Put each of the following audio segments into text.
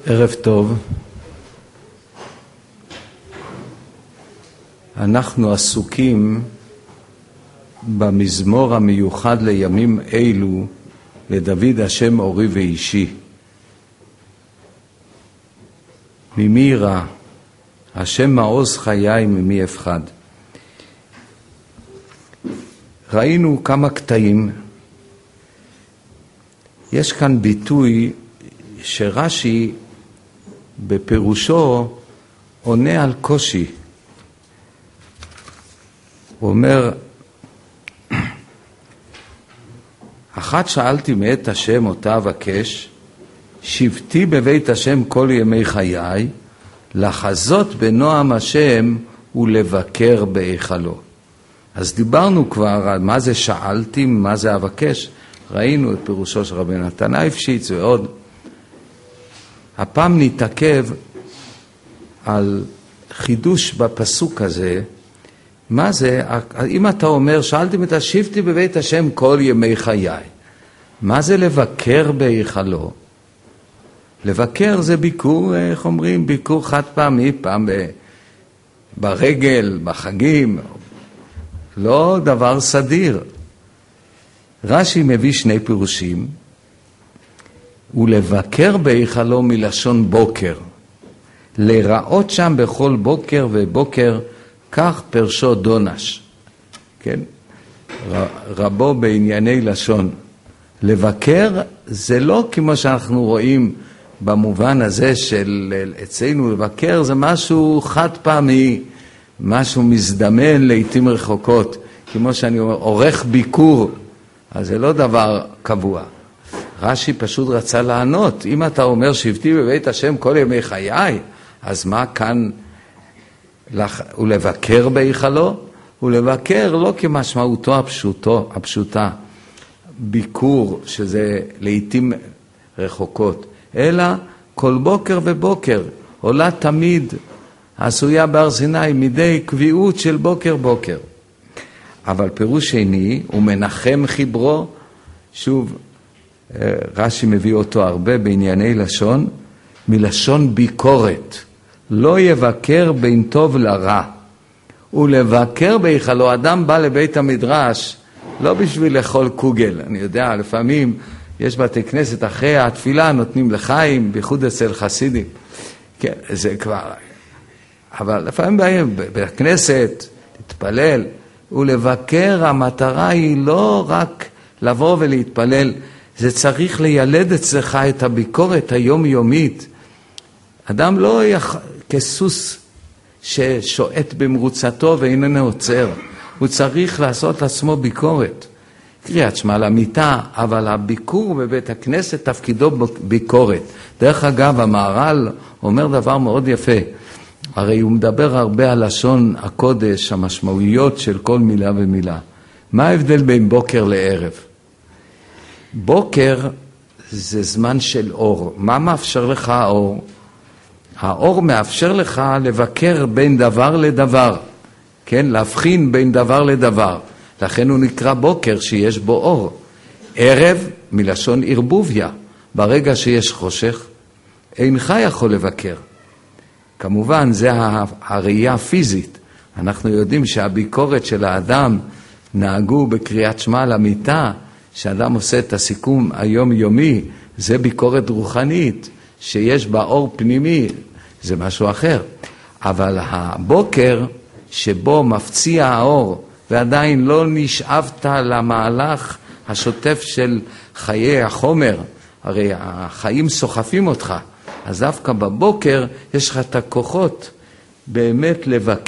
ערב טוב. אנחנו עסוקים במזמור המיוחד לימים אלו לדוד השם אורי ואישי. ממי ירא? השם מעוז חיי, ממי אפחד? ראינו כמה קטעים. יש כאן ביטוי שרש"י בפירושו עונה על קושי. הוא אומר, אחת שאלתי מאת השם אותה אבקש, שבתי בבית השם כל ימי חיי, לחזות בנועם השם ולבקר בהיכלו. אז דיברנו כבר על מה זה שאלתי, מה זה אבקש. ראינו את פירושו של רבי נתן אייפשיץ ועוד. הפעם נתעכב על חידוש בפסוק הזה. מה זה, אם אתה אומר, שאלתי מתה, שבתי בבית השם כל ימי חיי. מה זה לבקר בהיכלו? לבקר זה ביקור, איך אומרים, ביקור חד פעמי, פעם ברגל, בחגים, לא דבר סדיר. רש"י מביא שני פירושים, ולבקר בהיכלו מלשון בוקר, לראות שם בכל בוקר ובוקר, כך פרשו דונש, כן? רבו בענייני לשון. לבקר זה לא כמו שאנחנו רואים במובן הזה של אצלנו, לבקר זה משהו חד פעמי, משהו מזדמן לעתים רחוקות, כמו שאני אומר, עורך ביקור, אז זה לא דבר קבוע. רש"י פשוט רצה לענות, אם אתה אומר שבתי בבית השם כל ימי חיי, אז מה כאן ולבקר בהיכלו? ולבקר לא כמשמעותו הפשוטה, ביקור שזה לעתים רחוקות, אלא כל בוקר ובוקר, עולה תמיד, עשויה בהר סיני, מדי קביעות של בוקר בוקר. אבל פירוש שני, הוא מנחם חיברו, שוב, רש"י מביא אותו הרבה בענייני לשון, מלשון ביקורת. לא יבקר בין טוב לרע. ולבקר בהיכלו, אדם בא לבית המדרש, לא בשביל לאכול קוגל. אני יודע, לפעמים יש בתי כנסת אחרי התפילה, נותנים לחיים, בייחוד אצל חסידים. כן, זה כבר. אבל לפעמים באים בכנסת, להתפלל, ולבקר, המטרה היא לא רק לבוא ולהתפלל, זה צריך לילד אצלך את הביקורת היומיומית. אדם לא כסוס ששועט במרוצתו ואיננו עוצר. הוא צריך לעשות לעצמו ביקורת. קריאת שמע למיטה, אבל הביקור בבית הכנסת תפקידו ביקורת. דרך אגב, המהר"ל אומר דבר מאוד יפה. הרי הוא מדבר הרבה על לשון הקודש, המשמעויות של כל מילה ומילה. מה ההבדל בין בוקר לערב? בוקר זה זמן של אור. מה מאפשר לך האור? האור מאפשר לך לבקר בין דבר לדבר, כן? להבחין בין דבר לדבר. לכן הוא נקרא בוקר שיש בו אור. ערב מלשון ערבוביה. ברגע שיש חושך, אינך יכול לבקר. כמובן, זה הראייה הפיזית. אנחנו יודעים שהביקורת של האדם נהגו בקריאת שמע למיטה, שאדם עושה את הסיכום היומיומי, זה ביקורת רוחנית, שיש בה אור פנימי, זה משהו אחר. אבל הבוקר שבו מפציע האור, ועדיין לא נשאבת למהלך השוטף של חיי החומר, הרי החיים סוחפים אותך, אז דווקא בבוקר יש לך את הכוחות באמת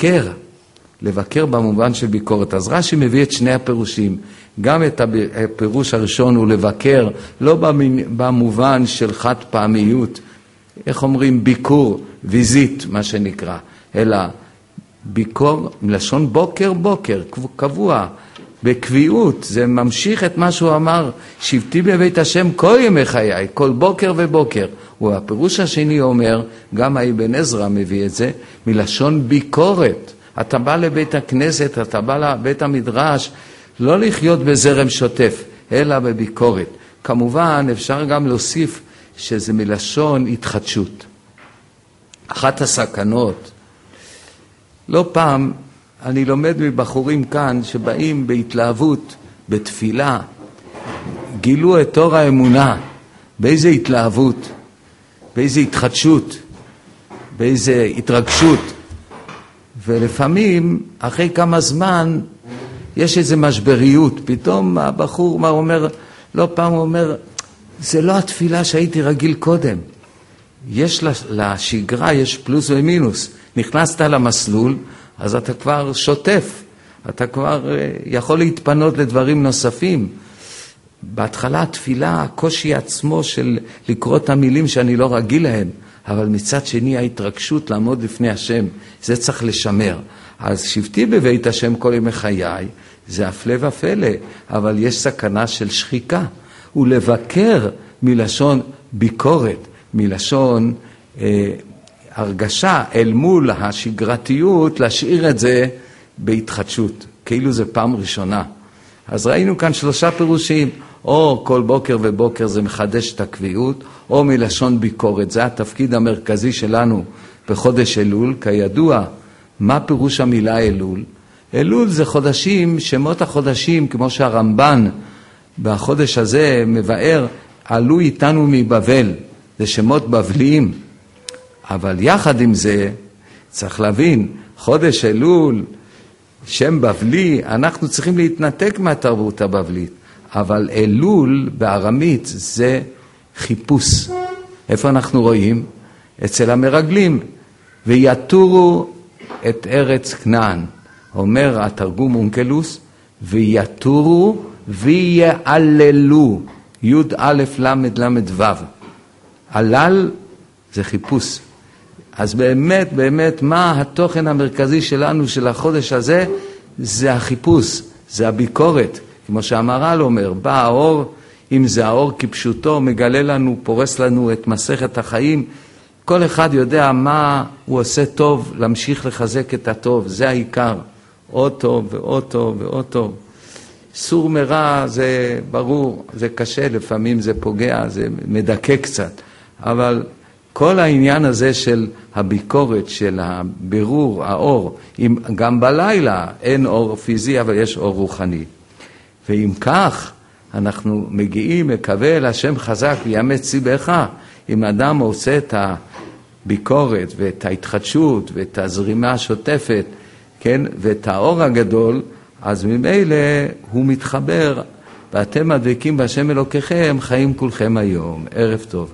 לבקר במובן של ביקורת. אז רש"י מביא את שני הפירושים, גם את הפירוש הראשון הוא לבקר, לא במובן של חד פעמיות, איך אומרים ביקור, ויזית מה שנקרא, אלא ביקור מלשון בוקר קבוע, בקביעות, זה ממשיך את מה שהוא אמר, שבתי בבית השם כל ימי חיי, כל בוקר ובוקר. והפירוש השני אומר, גם האבן עזרא מביא את זה, מלשון ביקורת. אתה בא לבית הכנסת, אתה בא לבית המדרש, לא לחיות בזרם שוטף, אלא בביקורת. כמובן אפשר גם להוסיף שזה מלשון התחדשות. אחת הסכנות, לא פעם אני לומד מבחורים כאן שבאים בהתלהבות, בתפילה, גילו את אור האמונה, באיזה התלהבות, באיזה התחדשות, באיזה התרגשות. ולפעמים, אחרי כמה זמן, יש איזו משבריות. פתאום הבחור מה אומר, לא פעם הוא אומר, זה לא התפילה שהייתי רגיל קודם. יש לשגרה, יש פלוס ומינוס. נכנסת למסלול, אז אתה כבר שוטף. אתה כבר יכול להתפנות לדברים נוספים. בהתחלה התפילה, הקושי עצמו של לקרוא את המילים שאני לא רגיל להם, אבל מצד שני ההתרגשות לעמוד לפני השם, זה צריך לשמר. אז שבתי בבית השם כל ימי חיי, זה הפלא ופלא, אבל יש סכנה של שחיקה. ולבקר מלשון ביקורת, מלשון הרגשה אל מול השגרתיות, להשאיר את זה בהתחדשות, כאילו זה פעם ראשונה. אז ראינו כאן 3 פירושים, או כל בוקר ובוקר זה מחדש את הקביעות, או מלשון ביקורת. זה התפקיד המרכזי שלנו בחודש אלול. כידוע, מה פירוש המילה אלול? אלול זה חודשים, שמות החודשים, כמו שהרמב"ן בחודש הזה מבאר, עלו איתנו מבבל, זה שמות בבליים. אבל יחד עם זה, צריך להבין, חודש אלול, שם בבלי, אנחנו צריכים להתנתק מהתרבות הבבלית. אבל אלול בארמית זה חיפוש. איפה אנחנו רואים? אצל המרגלים. ויתורו את ארץ כנען. אומר התרגום אונקלוס, ויתורו ויעללו. י' א' למד למד ו'. עלל זה חיפוש. אז באמת, באמת, מה התוכן המרכזי שלנו של החודש הזה? זה החיפוש, זה הביקורת. כמו שהמהר"ל אומר, בא האור, אם זה האור כפשוטו, מגלה לנו, פורס לנו את מסכת החיים. כל אחד יודע מה הוא עושה טוב, להמשיך לחזק את הטוב, זה העיקר. עוד טוב ועוד טוב ועוד טוב. סור מרע זה ברור, זה קשה, לפעמים זה פוגע, זה מדכא קצת. אבל כל העניין הזה של הביקורת, של הבירור, האור, גם בלילה אין אור פיזי, אבל יש אור רוחני. ואם כך, אנחנו מגיעים, מקבל השם חזק ויאמץ ציבך. אם אדם עושה את הביקורת ואת ההתחדשות ואת הזרימה השוטפת, כן, ואת האור הגדול, אז ממילא הוא מתחבר, ואתם הדבקים בהשם אלוקיכם, חיים כולכם היום. ערב טוב.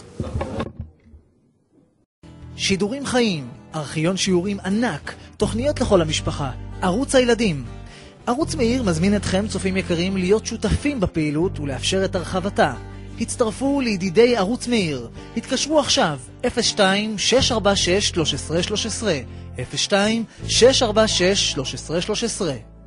שידורים חיים, ארכיון שיעורים ענק, תוכניות לכל המשפחה, ערוץ הילדים. ערוץ מאיר מזמין אתכם, צופים יקרים, להיות שותפים בפעילות ולאפשר את הרחבתה. הצטרפו לידידי ערוץ מאיר. התקשרו עכשיו, 02-646-1313, 02-646-1313.